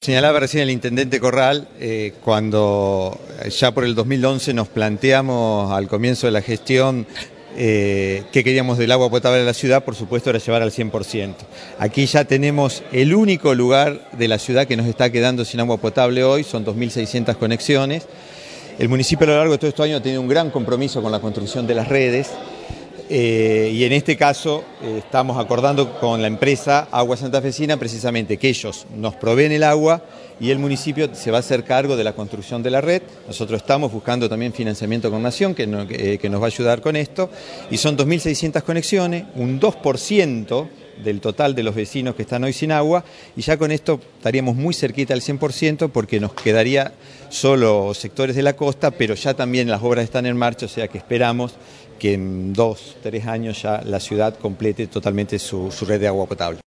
Señalaba recién el intendente Corral, cuando ya por el 2011 nos planteamos al comienzo de la gestión qué queríamos del agua potable de la ciudad, por supuesto era llevar al 100%. Aquí ya tenemos el único lugar de la ciudad que nos está quedando sin agua potable hoy, son 2.600 conexiones. El municipio a lo largo de todo este año ha tenido un gran compromiso con la construcción de las redes. Y en este caso estamos acordando con la empresa Agua Santafesina precisamente que ellos nos proveen el agua y el municipio se va a hacer cargo de la construcción de la red. Nosotros estamos buscando también financiamiento con Nación que nos va a ayudar con esto y son 2.600 conexiones, un 2% del total de los vecinos que están hoy sin agua y ya con esto estaríamos muy cerquita al 100% porque nos quedaría solo sectores de la costa, pero ya también las obras están en marcha, o sea que esperamos que en 2 o 3 años ya la ciudad complete totalmente su red de agua potable.